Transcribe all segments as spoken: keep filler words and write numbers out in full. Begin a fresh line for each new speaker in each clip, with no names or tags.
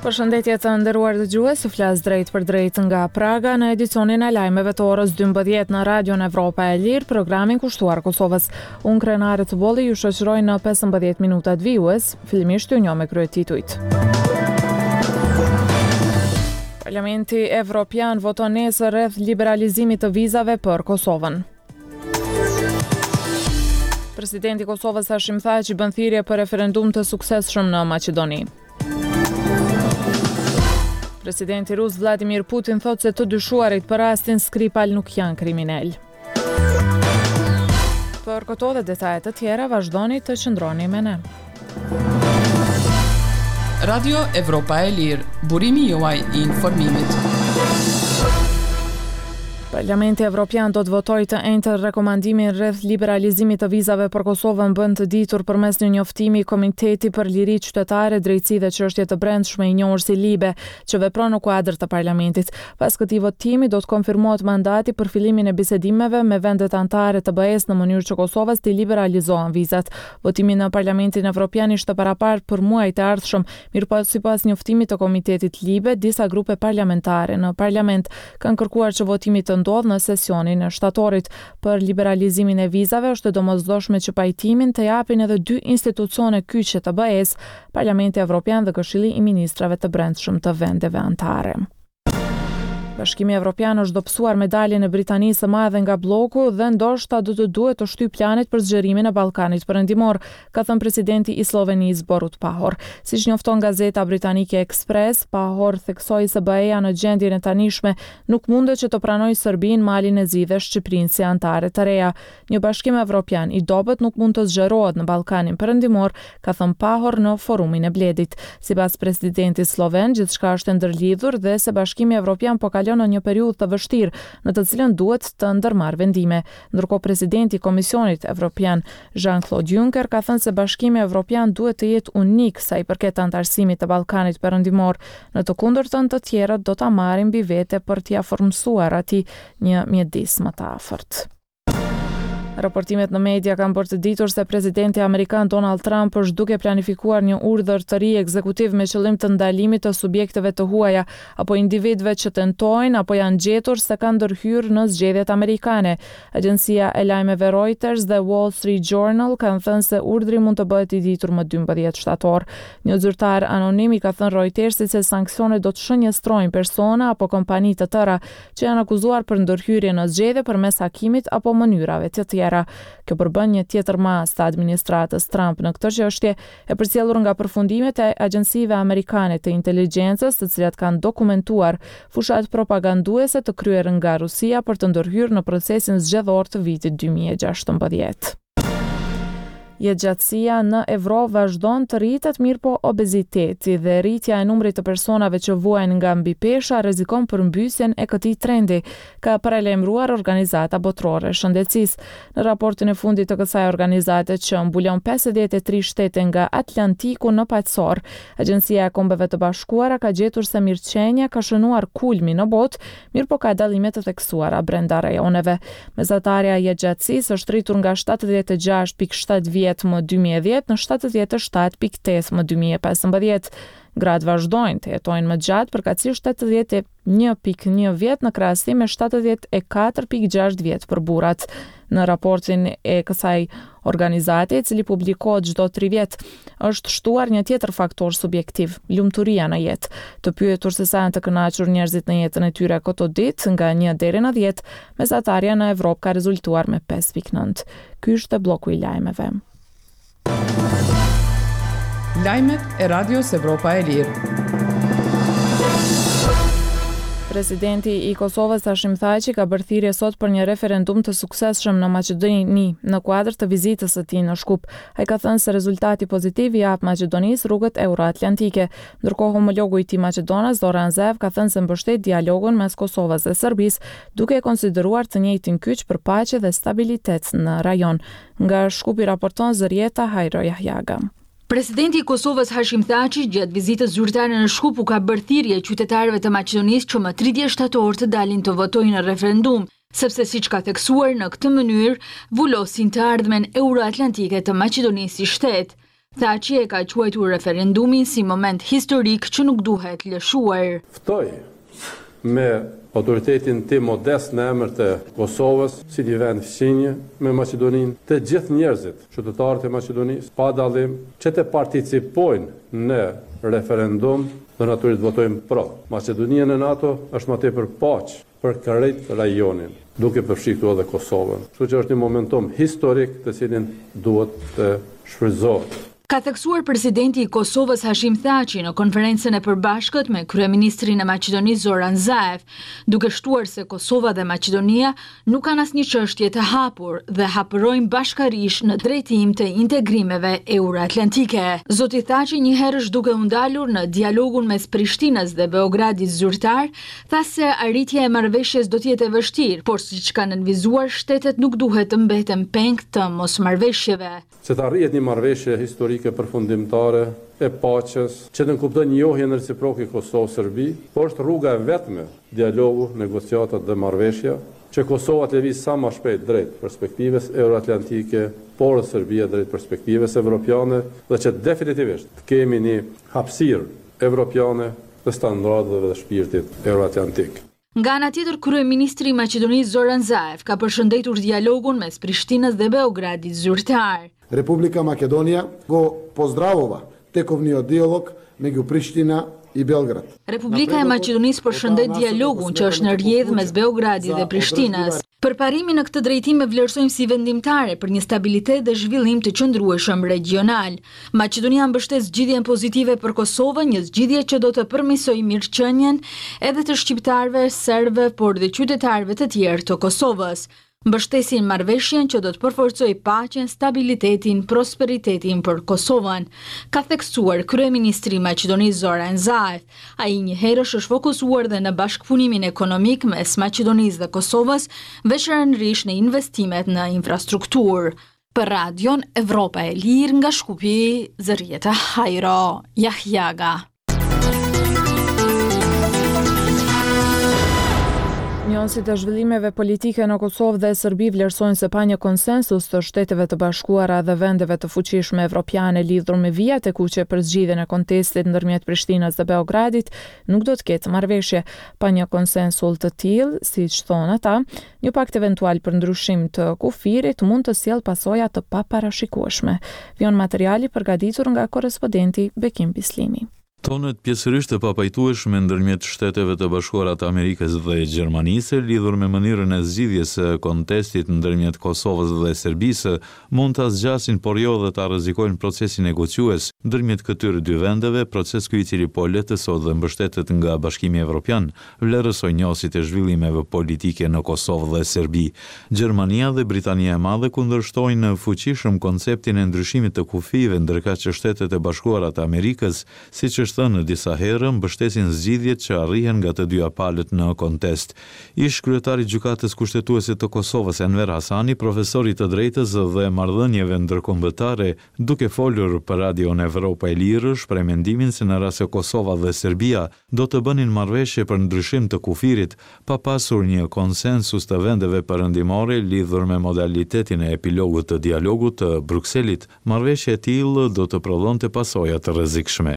Përshëndetje të nderuar dëgjues, u flas drejt për drejt nga Praga në edicionin e lajmeve të orës dymbëdhjetë në Radion Evropa e Lirë, programin kushtuar Kosovës. Unë krenare të bolli ju shoqëroj në pesëmbëdhjetë minutat vijues, fillimisht ju njoh me kryetitujt. Parlamenti Evropian voton nesër rreth liberalizimit të vizave për Kosovën. Presidenti i Kosovës Hashim Thaçi bën thirrje për referendum të suksesshëm në Maqedoni. Presidenti rus Vladimir Putin thot se të dyshuarit për rastin Skripal nuk janë kriminal. Për këto dhe detajet të tjera vazhdoni të qëndroni me ne.
Radio Evropa e Lirë, burimi juaj i informimit.
Parlamenti Evropian do të votojë të njëjtën rekomandimin rreth liberalizimit të vizave për Kosovën, bën të ditur përmes një njoftimi i Komiteti për Liri Qytetare, Drejtësi dhe Çështje të Brendshme i njohur si Libe, që vepron në kuadër të parlamentit. Pas këtij votimi do të konfirmohet mandati për fillimin e bisedimeve me vendet anëtare të B E S në mënyrë që Kosovës të liberalizohen vizat. Votimi në Parlamentin Evropian ishte paraparë për muajt e ardhshëm, mirëpo sipas njoftimit të Komitetit Libe, disa grupe parlamentare në parlament kanë kërkuar që votimi të ndodh në sesionin e shtatorit. Për liberalizimin e vizave është domosdoshme që pajtimin të japin edhe dy institucione kyçe të B E S, Parlamenti Evropian dhe Këshilli i Ministrave të Brendshëm të vendeve anëtare. Bashkimi Evropian është dobësuar medaljen e Britanisë së Madhe nga bloku dhe ndoshta do të duhet të shtyjë planet për zgjerimin e Ballkanit Perëndimor, ka thënë presidenti i Slovenisë Borut Pahor. Siç njofton gazeta britanike Express, Pahor theksoi se B E-ja në gjendjen e tanishme nuk mundet që të pranojë Serbinë, Malin e Zi dhe Shqipërinë si anëtare të reja. Një bashkim evropian i dobët nuk mund të zgjerohet në Ballkanin Perëndimor, ka thënë Pahor në forumin e Bledit. Sipas presidentit sloven, gjithçka është ndërlidhur dhe se Bashkimi Evropian po kalon në një periudhë të vështirë, në të cilën duhet të ndërmarrë vendime. Ndërkohë presidenti i Komisionit Evropian Jean-Claude Juncker ka thënë se Bashkimi Evropian duhet të jetë unik sa i përket anëtarësimit të Ballkanit Perëndimor. Në të kundërtën, të tjerët do ta marrin mbi vete për t'ia formsuar atij një mjedis më të afërt. Raportimet në media kanë bërë të ditur se presidenti amerikan Donald Trump është duke planifikuar një urdhër të ri ekzekutiv me qëllim të ndalimit të subjekteve të huaja apo individëve që tentojnë apo janë gjetur se kanë ndërhyrë në zgjedhjet amerikane. Agjencia e lajmeve Reuters dhe Wall Street Journal kanë thënë se urdhri mund të bëhet i ditur më dymbëdhjetë shtator. Një zyrtar anonim i ka thënë Reutersit se sanksionet do të shënjestrojnë persona apo kompani të tëra që janë akuzuar për ndërhyrje në zgjedhje përmes hakimit apo mënyrave të tjera. Kjo përbën një tjetër mas të administratës Trump në këtë çështje, e përcjellur nga përfundimet e agjencive amerikane të inteligjencës, të cilat kanë dokumentuar fushat propaganduese të kryer nga Rusia për të ndërhyrë në procesin zgjedhor të vitit dy mijë e gjashtëmbëdhjetë. Jetëgjatësia në Evropë vazhdon të rritet, mirë po obeziteti dhe rritja e numrit të personave që vuajnë nga mbipesha rrezikon përmbysjen e këtij trendi, ka paralajmëruar Organizata Botërore e Shëndetësisë. Në raportin e fundit të kësaj organizate që mbulon pesëdhjetë e tre shtete nga Atlantiku në paqësor, Agjencia e Kombeve të Bashkuara ka gjetur se mirëqenia ka shënuar kulmi në botë, mirë po ka dallime të theksuara brenda rajoneve. Mesatarja e jetëgjatësisë është rritur nga shtatëdhjetë e gjashtë pikë shtatë vjet më dy mijë e dhjetë në shtatëdhjetë e shtatë pikë tetë më dy mijë e pesëmbëdhjetë. Gratë vazhdojnë të jetojnë më gjatë, përkatësisht shtatëdhjetë e një pikë një vjet në krahasim me shtatëdhjetë e katër pikë gjashtë vjet për burrat. Në raportin e kësaj organizate, i cili publikohet çdo tri vjet, është shtuar një tjetër faktor subjektiv, lumturia në jetë. Të pyetur se sa janë të kënaqur njerëzit në jetën e tyre këto ditë, nga një deri në dhjetë, mesatarja në Evropë ka rezultuar me pesë pikë nëntë. Ky është bloku i lajmeve.
Lajmet e Radios Evropa e Lirë.
Presidenti i Kosovës Hashim Thaçi ka bërë thirrje sot për një referendum të suksesshëm në Maqedoni në kuadër të vizitës së tij në Shkup. Ai ka thënë se rezultati pozitiv i jap Maqedonisë rrugët euroatlantike. Ndërkohë homologu i tij maqedonas Zoran Zaev ka thënë se mbështet dialogun mes Kosovës dhe Serbisë, duke e konsideruar të njëjtin kyç për paqe dhe stabilitet në rajon. Nga Shkupi raporton Zërieta Hajro Jahjaga.
Presidenti i Kosovës Hashim Thaçi gjatë vizitës zyrtare në Shkup u ka bërë thirrje qytetarëve të Maqedonisë që më tridhjetë shtator të dalin të votojnë në referendum, sepse siç ka theksuar në këtë mënyrë vulosin të ardhmen euroatlantike të Maqedonisë si shtet. Thaçi e ka quajtur referendumin si moment historik që nuk duhet lëshuar.
Ftoj me autoritetin tim modest në emër të Kosovës, si një vend fëqinje me Maqedoninë, të gjithë njerëzit, qytetarët e Maqedonisë, pa dallim, që të participojnë në referendum dhe natyrisht votojmë pro. Maqedonia në NATO është më tepër paqë për krejt rajonin, duke përfshi këtu edhe Kosovën. Kështu që është një momentum historik të cilin duhet të shfrytëzohet.
Ka theksuar presidenti i Kosovës Hashim Thaçi në konferencën e përbashkët me kryeministrin e Maqedonisë Zoran Zaev, duke shtuar se Kosova dhe Maqedonia nuk kanë asnjë çështje të hapur dhe hapërojnë bashkërisht në drejtim të integrimeve euroatlantike. Zoti Thaçi një herësh duke u ndalur në dialogun mes Prishtinës dhe Beogradit zyrtar, tha se arritja e marrëveshjes do të jetë e vështirë, por siç kanë nënvizuar shtetet nuk duhet të mbeten peng të mosmarrëveshjeve.
Se të arrihet një marrëveshje historike përfundimtare e paqes, që të nënkupton njohjen reciproke Kosovë-Serbi, por është rruga e vetme dialogu, negociatat dhe marrëveshja, që Kosova të lëviz sa më shpejt drejt perspektives euroatlantike, por dhe Serbia drejt perspektives evropiane, dhe që definitivisht të kemi një hapësirë evropiane dhe standardeve dhe shpirtit euroatlantik.
Nga ana tjetër, kryeministri i Maqedonisë Zoran Zaev ka përshëndetur dialogun mes Prishtinës dhe Beogradit zyrtar.
Republika Makedonija go pozdravova tekovni dialog među Priština i Belgrad.
Republika e Maqedonisë përshëndet dialogun që është në rrjedhë mes Beogradit dhe Prishtinës. Përparimin në këtë drejtim e vlerësojmë si vendimtare për një stabilitet dhe zhvillim të qëndrueshëm regional. Maqedonia mbështet zgjidhjen pozitive për Kosovën, një zgjidhje që do të përmirësojë mirëqenien edhe të shqiptarëve, serbëve, por dhe qytetarëve të tjerë të Kosovës. Mbështesin marrëveshjen që do të përforcojë paqen, stabilitetin, prosperitetin për Kosovën, ka theksuar kryeministri i Maqedonisë Zoran Zaev. Ai një herësh është fokusuar dhe në bashkëpunimin ekonomik mes Maqedonisë dhe Kosovës, veçanërisht në investimet në infrastrukturë. Për Radion Evropa e Lirë nga Shkupi, Zërieta Hajro, Jahjaga.
Njësit e zhvillimeve politike në Kosovë dhe Serbi vlerësojnë se pa një konsensus të Shteteve të Bashkuara dhe vendeve të fuqishme evropiane lidhur me vijat e kuqe për zgjidhjen e kontestit ndërmjet Prishtinës dhe Beogradit, nuk do të ketë marrëveshje. Pa një konsensus të tillë, siç thonë ata, një pakt eventual për ndryshim të kufirit mund të sjellë pasoja të paparashikueshme. Vjen materiali përgatitur nga korrespondenti Bekim Bislimi.
Tonet pjesërisht të papajtueshme ndërmjet Shteteve të Bashkuara të Amerikës dhe Gjermanisë lidhur me mënyrën e zgjidhjes së kontestit ndërmjet Kosovës dhe Serbisë mund ta zgjasin, por jo dhe ta rrezikojnë procesin negociues ndërmjet këtyre dy vendeve, proces ky i cili po letësohet dhe mbështetet nga Bashkimi Evropian, vlerësoi njësit e zhvillimeve politike në Kosovë dhe Serbi. Gjermania dhe Britania e Madhe kundërshtojnë në fuqishëm konceptin e ndryshimit të kufive, ndërkaq që Shtetet e Bashkuara të Amerikës, siç është thënë disa herë, mbështesin zgjidhjet që arrihen nga të dyja palët në kontest. Ish kryetari i gjykatës kushtetuese të Kosovës Enver Hasani, profesori të drejtës dhe marrëdhënieve ndërkombëtare, duke folur për Radion Evropa e Lirë, shpreh mendimin se në rast se Kosova dhe Serbia do të bënin marrëveshje për ndryshim të kufirit, pa pasur një konsensus të vendeve perëndimore lidhur me modalitetin e epilogut të dialogut të Brukselit, marrëveshje e tillë do të prodhonte pasoja të rrezikshme.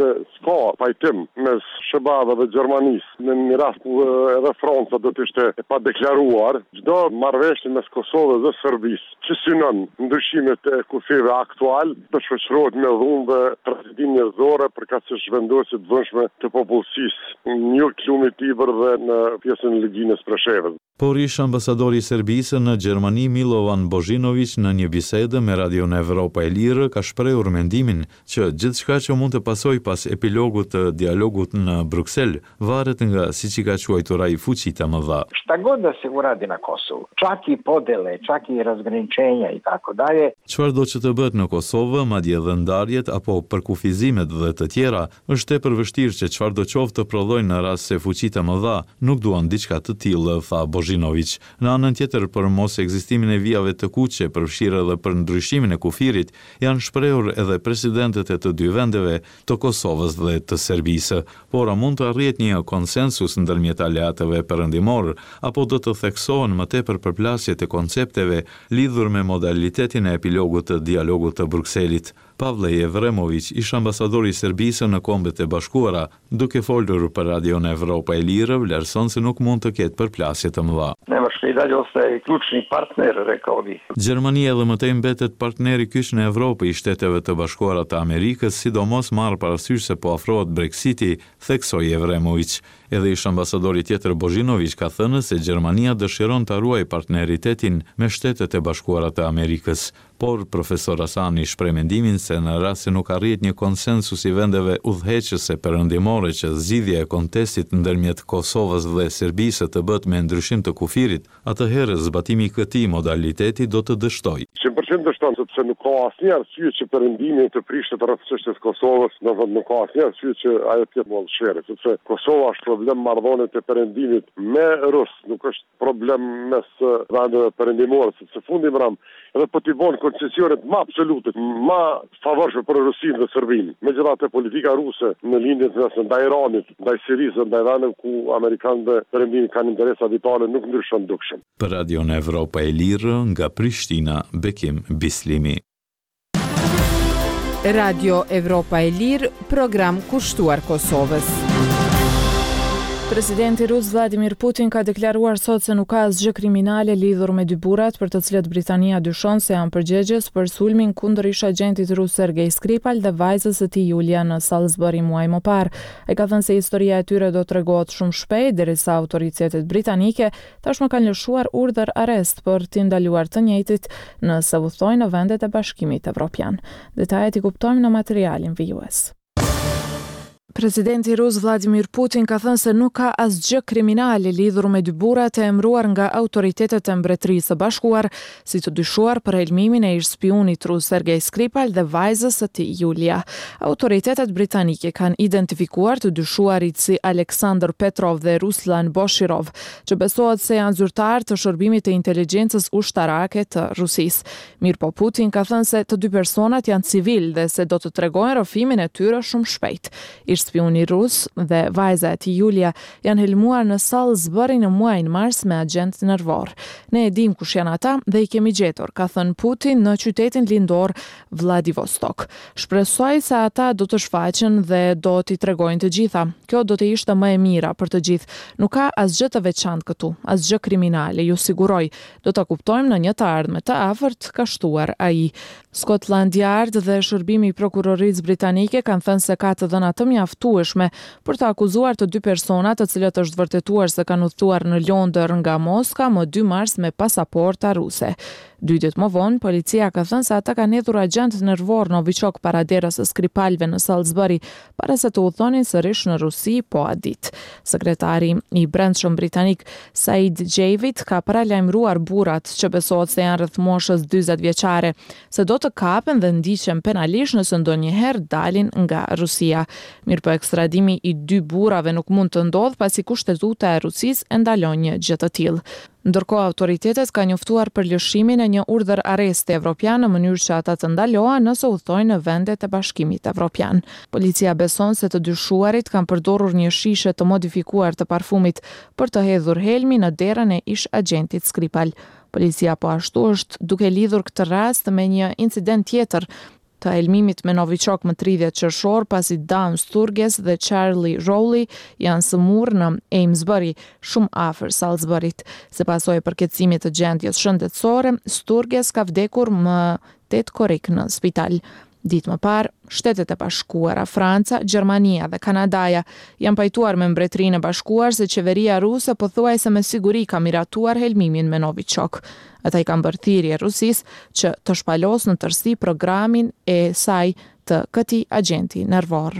Ka pajtim mes Shëbave dhe Gjermanisë, në një rast edhe Franca do të ishte e pa deklaruar, çdo marrëveshje mes Kosovës dhe Serbisë që synon ndryshimet e kufive aktual do shoqërohet me dhunë dhe tragedi njerëzore përkaq se zhvendoset vëndshme të popullsisë një kilometër dhe në pjesën e Legjinis Preshevës.
Por ish ambasadori i Serbisë në Gjermani Milovan Božinović në një bisedë me Radion Evropa e Lirë ka shprehur mendimin që gjithçka që mund të pasojë pas epilogut të dialogut në Bruksel varet nga siç i ka quajtur ai fuqitë e mëdha.
Šta god da se uradi na Kosovu, čak i podele, čak i razgraničenja i tako dalje.
Çfarë do që të bëhet në Kosovë, madje edhe ndarjet apo përkufizimet dhe të tjera, është tepër vështirë që çfarë do qoftë të prodhojnë në rast se fuqitë e mëdha nuk duan diçka të tillë, tha Božinović. Në anën tjetër, për mos ekzistimin e vijave të kuqe, përfshirë edhe për ndryshimin e kufirit, janë shprehur edhe presidentët e të dy vendeve, të Kosovës dhe të Serbisë, por a mund të arrihet një konsensus ndërmjet aleatëve perëndimor, apo do të theksohen më tepër përplasjet e koncepteve lidhur me modalitetin e epilogut të dialogut të Brukselit? Pavle Jevremović, ish ambasadori i Serbisë në Kombet e Bashkuara, duke folur për Radion Evropa e Lirë, vlerëson se nuk mund të ketë përplasje të mëdha.
Nemačka i dalje ostaje ključni partner, rekao bih.
Gjermania edhe më tej mbetet partneri kyç në Evropë i Shteteve të Bashkuara të Amerikës, sidomos marrë parasysh se po afrohet Brexiti, theksoi Jevremović. Edhe ish ambasadori tjetër Božinović ka thënë se Gjermania dëshiron të ruaj partneritetin me Shtetet e Bashkuara të Amerikës, por profesor Asani shpreh mendimin se në rast se nuk arrihet një konsensus i vendeve udhëheqëse perëndimore që zgjidhja e kontestit ndërmjet Kosovës dhe Serbisë të bëhet me ndryshim të kufirit, atëherë zbatimi i këtij modaliteti do të dështojë.
cent për cent dështon, sepse nuk ka asnjë arsye që perëndimi të prishtet rreth çështjes Kosovës, do të thotë nuk ka asnjë arsye që ajo të jetë mollshëre, sepse Kosova është problem marrëdhënie të perëndimit me Rus, nuk është problem mes vendeve perëndimore, sepse fundi mram edhe po t'i bën koncesionet më absolute, më favorshme për Rusinë dhe Serbinë. Megjithatë politika ruse në lindjen mes ndaj Iranit, ndaj Sirisë, ndaj vendeve ku amerikanët dhe perëndimit kanë interesa vitale nuk ndryshon dukshëm.
Për Radion Evropa e Lirë, nga Prishtina, Bekim Bislimi.
Radio Evropa e Lirë, program kushtuar Kosovës.
Presidenti rus Vladimir Putin ka deklaruar sot se nuk ka asgjë kriminale lidhur me dy burrat për të cilët Britania dyshon se janë përgjegjës për sulmin kundër ish agentit rus Sergej Skripal dhe vajzës së tij Julia në Salisbury muaj më parë. Ai ka thënë se historia e tyre do tregohet shumë shpejt derisa autoritetet britanike tashmë kanë lëshuar urdhër arrest për t'i ndaluar të njëjtit nëse udhtojnë në vendet e Bashkimit Evropian. Detajet i kuptojmë në materialin vijues. Presidenti rus Vladimir Putin ka thënë se nuk ka asgjë kriminale lidhur me dy burrat e emëruar nga autoritetet e Mbretërisë së Bashkuar si të dyshuar për helmimin e ish spionit rus Sergej Skripal dhe vajzës së tij Julia. Autoritetet britanike kanë identifikuar të dyshuarit si Aleksandr Petrov dhe Ruslan Boshirov, që besohet se janë zyrtar të shërbimit të inteligjencës ushtarake të Rusisë. Mirpo Putin ka thënë se të dy personat janë civil dhe se do të tregojnë rrëfimin e tyre shumë shpejt. Ish spioni rus dhe vajza e tij Julia janë helmuar në Salisbury në muajin mars me agent nervor. Ne e dim kush janë ata dhe i kemi gjetur, ka thënë Putin në qytetin lindor Vladivostok. Shpresoj se ata do të shfaqen dhe do t'i tregojnë të gjitha. Kjo do të ishte më e mira për të gjithë. Nuk ka asgjë të veçantë këtu, asgjë kriminale, ju siguroj. Do ta kuptojmë në një të ardhme të afërt, ka shtuar ai. Scotland Yard dhe shërbimi i prokurorisë britanike kanë thënë se ka të dhëna të mjaftueshme për të akuzuar të dy persona të cilët është vërtetuar se kanë udhëtuar në Londër nga Moska më dy mars me pasaporta ruse. Dy ditë më vonë, policia ka thënë se ata kanë hedhur agent nervor Novichok para derës së Skripalëve në Salisbury para se të udhtonin sërish në Rusi po atë ditë. Sekretari i Brendshëm britanik Said Javid ka paralajmëruar burrat që besohet se janë rreth moshës dyzet vjeçare se do të kapen dhe ndiqen penalisht nëse ndonjëherë dalin nga Rusia. Mirpo ekstradimi i dy burrave nuk mund të ndodhë pasi kushtetuta e Rusisë e ndalon një gjë të tillë. Ndërkohë autoritetet kanë njoftuar për lëshimin e një urdhër arresti evropian në mënyrë që ata të ndalohen nëse udhtojnë në vendet e Bashkimit Evropian. Policia beson se të dyshuarit kanë përdorur një shishe të modifikuar të parfumit për të hedhur helmi në derën e ish agentit Skripal. Policia po ashtu është duke lidhur këtë rast me një incident tjetër të helmimit me Novichok më tridhjetë qershor pasi Dan Sturges dhe Charlie Rowley janë sëmurë në Amesbury, shumë afër Salisburyt. Se pasojë e përkeçimit të gjendjes shëndetësore, Sturges ka vdekur më tetë korrik në spital. Ditë më parë, Shtetet e Bashkuara, Franca, Gjermania dhe Kanadaja janë pajtuar me Mbretërinë e Bashkuar se qeveria ruse pothuajse me siguri ka miratuar helmimin me Novichok. Ata i kanë bërë thirrje Rusisë që të shpalos në tërësi programin e saj të këtij agenti nervor.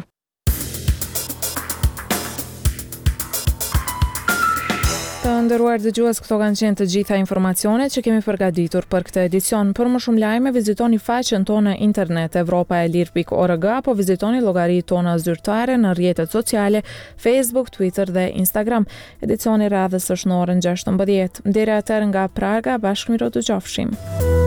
Të nderuar dëgjues, këto kanë qenë të gjitha informacionet që kemi përgatitur për këtë edicion. Për më shumë lajme, vizitoni faqen tonë internet evropa e lir pikë org apo vizitoni llogaritë tona zyrtare në rrjetet sociale Facebook, Twitter dhe Instagram. Edicioni radhës është në orën gjashtëmbëdhjetë. Deri atëherë nga Praga, bashkë miro të qofshim.